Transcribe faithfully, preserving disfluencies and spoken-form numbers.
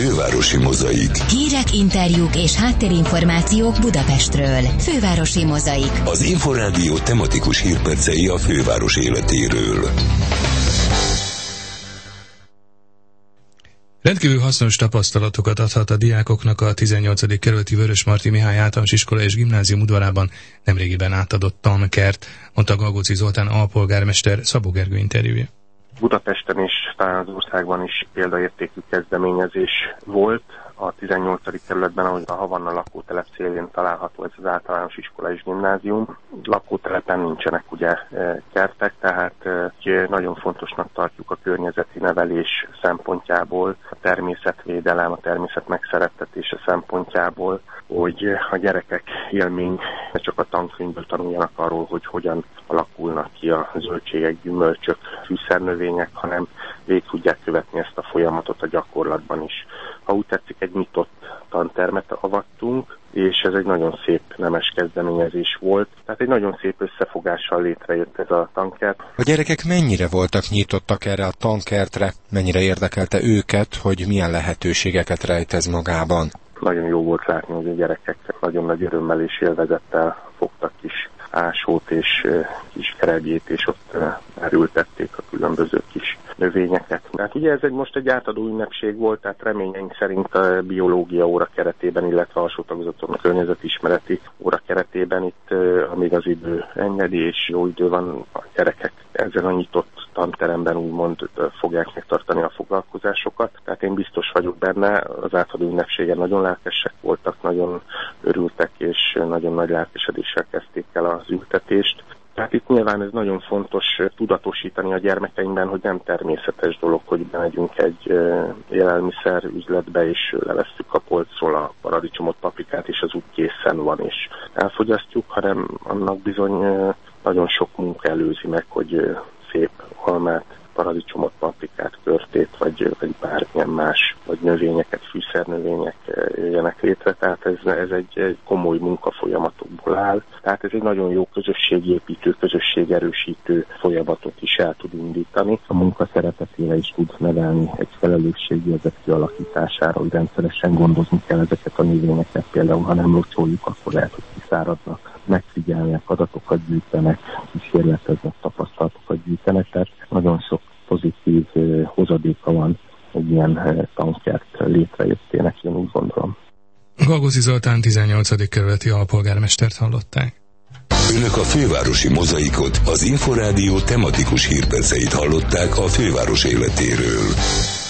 Fővárosi Mozaik. Hírek, interjúk és háttérinformációk Budapestről. Fővárosi Mozaik. Az Inforádió tematikus hírpercei a főváros életéről. Rendkívül hasznos tapasztalatokat adhat a diákoknak a tizennyolcadik kerületi Vörösmarty Mihály Általános Iskola és Gimnázium udvarában nemrégiben átadott tankert, mondta Galgóci Zoltán alpolgármester. Szabó Gergő interjúja. Budapesten és talán az országban is példaértékű kezdeményezés volt. A tizennyolcadik kerületben, ahogy a Havanna lakótelep szélén található ez az általános iskola és gimnázium. Lakótelepen nincsenek ugye kertek, tehát nagyon fontosnak tartjuk a környezeti nevelés szempontjából, a természetvédelem, a természet megszerettetése szempontjából, hogy a gyerekek élmény ne csak a tankönyvből tanuljanak arról, hogy hogyan alakulnak ki a zöldségek, gyümölcsök, fűszernövények, hanem végig tudják követni ezt a folyamatot a gyakorlatban is. Ha úgy tetszik, egy nyitott tantermet avattunk, és ez egy nagyon szép nemes kezdeményezés volt. Tehát egy nagyon szép összefogással létrejött ez a tankert. A gyerekek mennyire voltak nyitottak erre a tankertre? Mennyire érdekelte őket, hogy milyen lehetőségeket rejt ez magában? Nagyon jó volt látni, hogy a gyerekek nagyon nagy örömmel és élvezettel fogtak kis ásót és kis kerebjét, és ott erültették a különböző kis növényeket. Tehát ugye ez egy most egy átadó ünnepség volt, tehát reményeink szerint a biológia óra keretében, illetve alsó tagozaton a környezetismereti óra keretében itt, amíg az idő engedi és jó idő van, a gyerekek ezen a nyitott tanteremben úgymond fogják megtartani a foglalkozásokat. Tehát én biztos vagyok benne, az átadó ünnepségen nagyon lelkesek voltak, nagyon örültek, és nagyon nagy lelkesedéssel kezdték el az ültetést. Tehát itt nyilván ez nagyon fontos tudatosítani a gyermekeinkben, hogy nem természetes dolog, hogy bemegyünk egy élelmiszer üzletbe, és levesszük a polcról a paradicsomot, paprikát, és az úgy készen van, és elfogyasztjuk, hanem annak bizony nagyon sok munka előzi meg, hogy szép almát, paradicsomot, paprikát, körtét, vagy, vagy bármilyen más, vagy növényeket, fűszernövények jöjjenek létre. Tehát ez, ez egy, egy komoly munkafolyamatokból áll. Tehát ez egy nagyon jó közösségépítő, közösségerősítő folyamatot is el tud indítani. A munka szeretetére is tud nevelni egy felelősségérzet kialakítására, hogy rendszeresen gondozni kell ezeket a növényeket. Például, ha nem locsoljuk, akkor lehet, hogy kiszáradnak. Megfigyelnek, adatokat gyűjtenek, kísérleteznek, tapasztalatokat gyűjtenek, tehát nagyon sok pozitív uh, hozadéka van egy ilyen uh, tankert létrejöttének, én úgy gondolom. Galgóci Zoltán tizennyolcadik kerületi alpolgármestert hallották. Önök a Fővárosi Mozaikot, az Inforádió tematikus hírperceit hallották a főváros életéről.